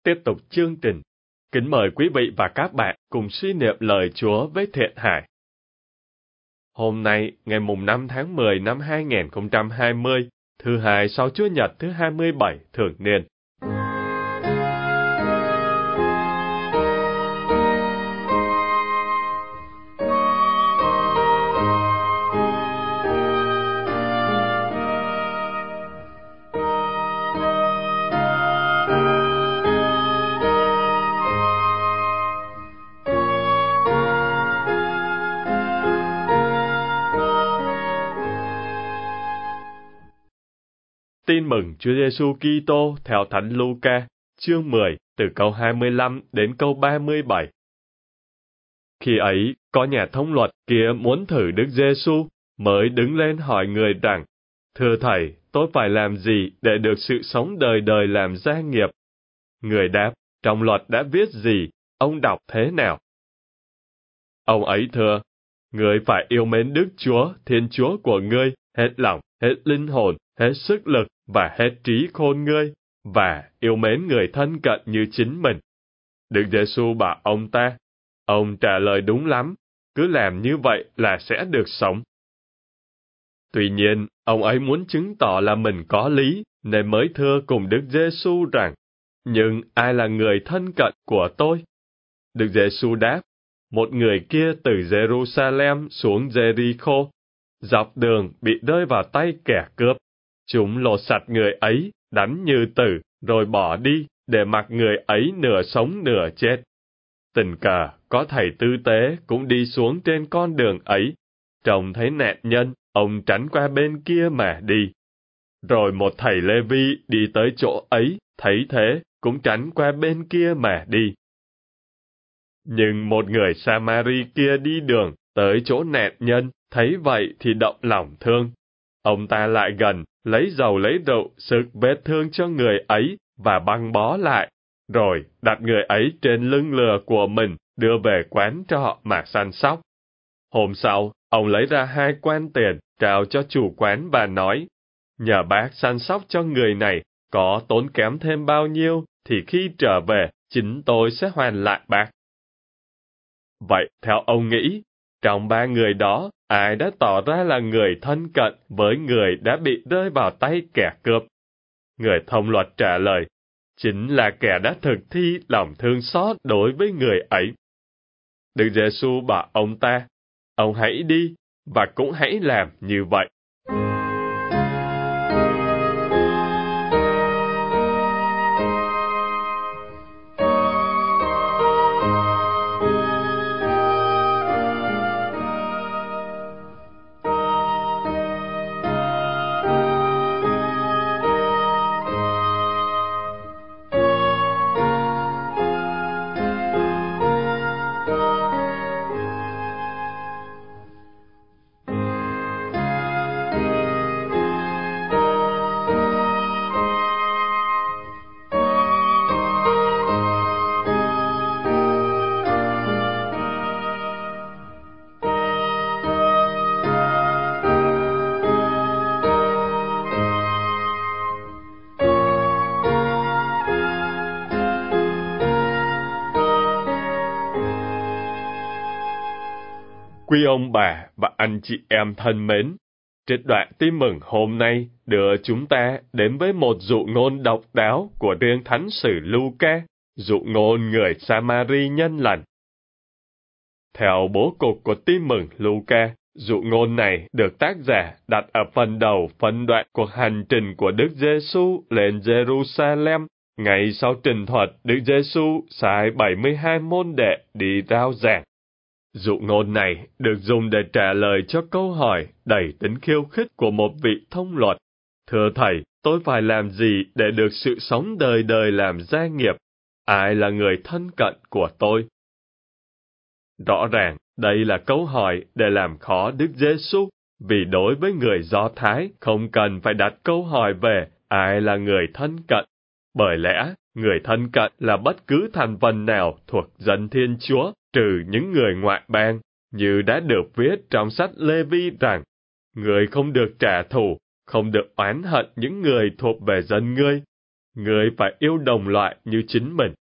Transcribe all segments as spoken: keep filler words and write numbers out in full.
Tiếp tục chương trình. Kính mời quý vị và các bạn cùng suy niệm lời Chúa với Thiện Hải. Hôm nay, ngày mùng năm tháng mười năm hai nghìn không trăm hai mươi, thứ hai sau Chúa Nhật thứ hai mươi bảy thường niên. Tin mừng Chúa Giêsu Kitô theo Thánh Luca, chương mười, từ câu hai mươi lăm đến câu ba mươi bảy. Khi ấy, có nhà thông luật kia muốn thử Đức Giêsu, mới đứng lên hỏi người rằng: Thưa Thầy, tôi phải làm gì để được sự sống đời đời làm gia nghiệp? Người đáp: Trong luật đã viết gì? Ông đọc thế nào? Ông ấy thưa: Ngươi phải yêu mến Đức Chúa, Thiên Chúa của ngươi, hết lòng, hết linh hồn, hết sức lực và hết trí khôn ngươi, và yêu mến người thân cận như chính mình. Đức Giêsu bảo ông ta: Ông trả lời đúng lắm, cứ làm như vậy là sẽ được sống. Tuy nhiên, ông ấy muốn chứng tỏ là mình có lý, nên mới thưa cùng Đức Giêsu rằng: Nhưng ai là người thân cận của tôi? Đức Giêsu đáp: Một người kia từ Jerusalem xuống Jericho, dọc đường bị rơi vào tay kẻ cướp. Chúng lột sạch người ấy, đánh như tử, rồi bỏ đi, để mặc người ấy nửa sống nửa chết. Tình cờ, có thầy tư tế cũng đi xuống trên con đường ấy. Trông thấy nạn nhân, ông tránh qua bên kia mà đi. Rồi một thầy Lê Vi đi tới chỗ ấy, thấy thế, cũng tránh qua bên kia mà đi. Nhưng một người Samari kia đi đường, tới chỗ nạn nhân, thấy vậy thì động lòng thương. Ông ta lại gần, lấy dầu lấy rượu, sức vết thương cho người ấy, và băng bó lại, rồi đặt người ấy trên lưng lừa của mình, đưa về quán trọ mà săn sóc. Hôm sau, ông lấy ra hai quan tiền, trao cho chủ quán và nói: Nhờ bác săn sóc cho người này, có tốn kém thêm bao nhiêu, thì khi trở về, chính tôi sẽ hoàn lại bác. Vậy theo ông nghĩ, trong ba người đó, ai đã tỏ ra là người thân cận với người đã bị rơi vào tay kẻ cướp? Người thông luật trả lời: Chính là kẻ đã thực thi lòng thương xót đối với người ấy. Đức Giêsu bảo ông ta: Ông hãy đi, và cũng hãy làm như vậy. Quý ông bà và anh chị em thân mến, trích đoạn tin mừng hôm nay đưa chúng ta đến với một dụ ngôn độc đáo của riêng Thánh sử Luca, dụ ngôn người Samari nhân lành. Theo bố cục của tin mừng Luca, dụ ngôn này được tác giả đặt ở phần đầu phân đoạn của hành trình của Đức Giêsu lên Jerusalem, ngày sau trình thuật Đức Giêsu sai bảy mươi hai môn đệ đi rao giảng. Dụ ngôn này được dùng để trả lời cho câu hỏi đầy tính khiêu khích của một vị thông luật: Thưa Thầy, tôi phải làm gì để được sự sống đời đời làm gia nghiệp? Ai là người thân cận của tôi? Rõ ràng, đây là câu hỏi để làm khó Đức Giêsu, vì đối với người Do Thái không cần phải đặt câu hỏi về ai là người thân cận. Bởi lẽ, người thân cận là bất cứ thành phần nào thuộc dân Thiên Chúa, trừ những người ngoại bang, như đã được viết trong sách Lê-vi rằng: Người không được trả thù, không được oán hận những người thuộc về dân ngươi. người phải yêu đồng loại như chính mình.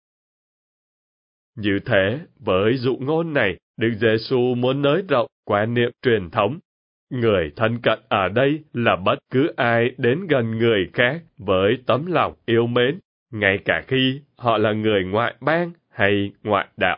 Như thế, với dụ ngôn này, Đức Giêsu muốn nới rộng quan niệm truyền thống. Người thân cận ở đây là bất cứ ai đến gần người khác với tấm lòng yêu mến, ngay cả khi họ là người ngoại bang hay ngoại đạo.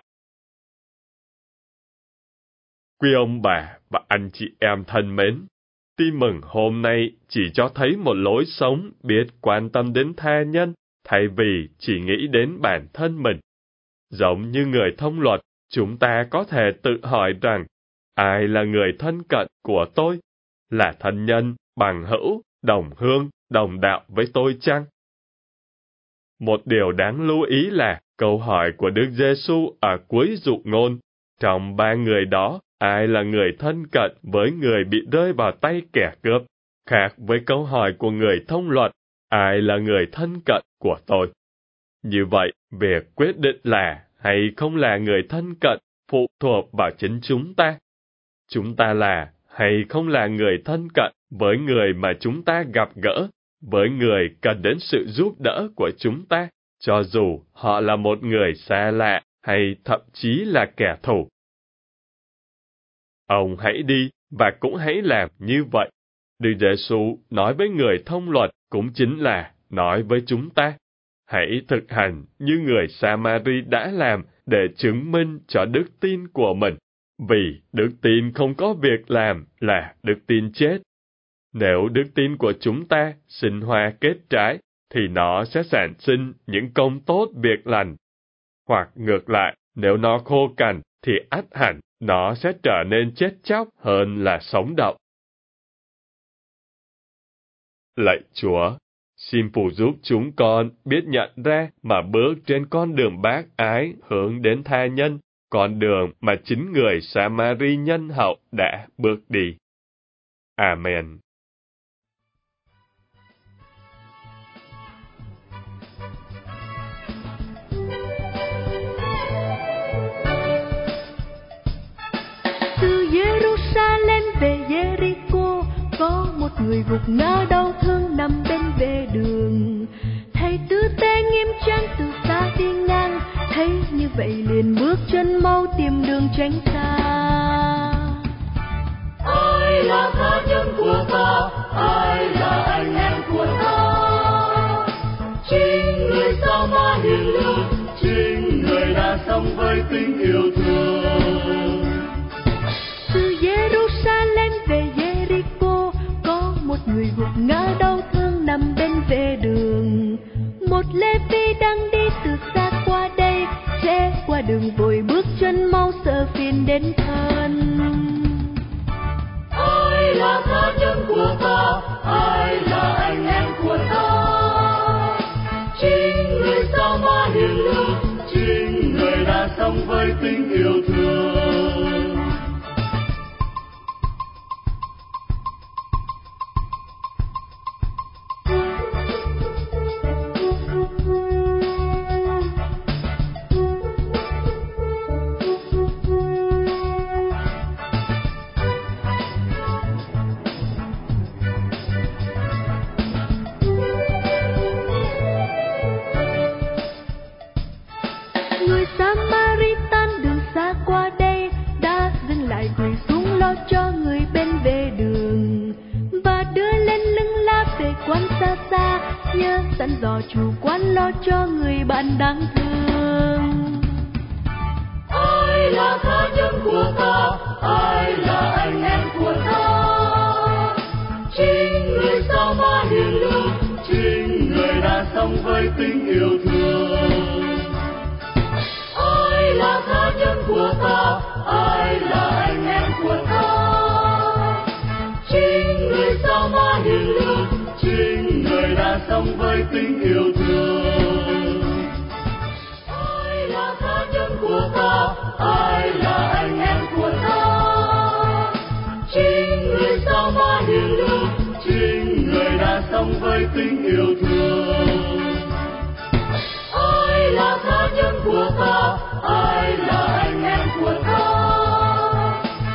Quý ông bà và anh chị em thân mến, tin mừng hôm nay chỉ cho thấy một lối sống biết quan tâm đến tha nhân, thay vì chỉ nghĩ đến bản thân mình. Giống như người thông luật, chúng ta có thể tự hỏi rằng, ai là người thân cận của tôi? Là thân nhân, bằng hữu, đồng hương, đồng đạo với tôi chăng? Một điều đáng lưu ý là câu hỏi của Đức Giêsu ở cuối dụ ngôn. Trong ba người đó, ai là người thân cận với người bị rơi vào tay kẻ cướp? Khác với câu hỏi của người thông luật, ai là người thân cận của tôi? Như vậy, việc quyết định là hay không là người thân cận phụ thuộc vào chính chúng ta. Chúng ta là hay không là người thân cận với người mà chúng ta gặp gỡ, với người cần đến sự giúp đỡ của chúng ta, cho dù họ là một người xa lạ hay thậm chí là kẻ thù. Ông hãy đi và cũng hãy làm như vậy. Đức Giêsu nói với người thông luật cũng chính là nói với chúng ta. Hãy thực hành như người Sa-ma-ri đã làm để chứng minh cho đức tin của mình, vì đức tin không có việc làm là đức tin chết. Nếu đức tin của chúng ta sinh hoa kết trái, thì nó sẽ sản sinh những công tốt việc lành. Hoặc ngược lại, nếu nó khô cằn, thì ắt hẳn nó sẽ trở nên chết chóc hơn là sống động. Lạy Chúa, xin phù giúp chúng con biết nhận ra mà bước trên con đường bác ái hướng đến tha nhân, con đường mà chính người Sa-ma-ri nhân hậu đã bước đi. Amen. Từ Jerusalem về Jericho, có một người gục ngã đau thương nằm bên vệ đường. Thầy tư tế nghiêm trang từ xa đi ngang, thấy như vậy liền bước chân mau tìm đường tránh xa. Ai là tha nhân của ta, ai là anh em của ta? Chính người Sa-ma hiền lương, chính người đã sống với tình yêu thương. Từ Jerusalem về Jericho, có một người gục ngã đau thương nằm bên vệ đường. Một Lê-vi đang đi từ xa qua đây, rẽ qua đường vội bước chân mau sợ phiền đến thân. Ai là tha nhân của ta, ai là anh em của ta? Chính người Sa-ma hiền lương, chính người đã sống với tình yêu thương. Người Samaritan đường xa qua đây đã dừng lại quỳ xuống lo cho người bên vệ đường, và đưa lên lưng la về quán xa xa, nhớ dặn dò chủ quán lo cho người bạn đáng thương. Ai là tha nhân của ta, ai là anh em của ta? Chính người Sa-ma hiền lương, chính người đã sống với tình yêu thương. Ai là tha nhân của ta, ai là anh em của ta? Chính người Sa-ma hiền lương, chính người đã sống với tình yêu thương. Ai là tha nhân của ta, ai là anh em của ta? Chính người Sa-ma hiền lương, chính người đã sống với tình yêu thương. Ai là tha nhân của ta, ai là anh em của ta?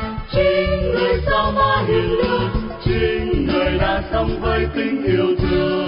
Chính người Sa-ma hiền lương, chính người đã sống với tình yêu thương.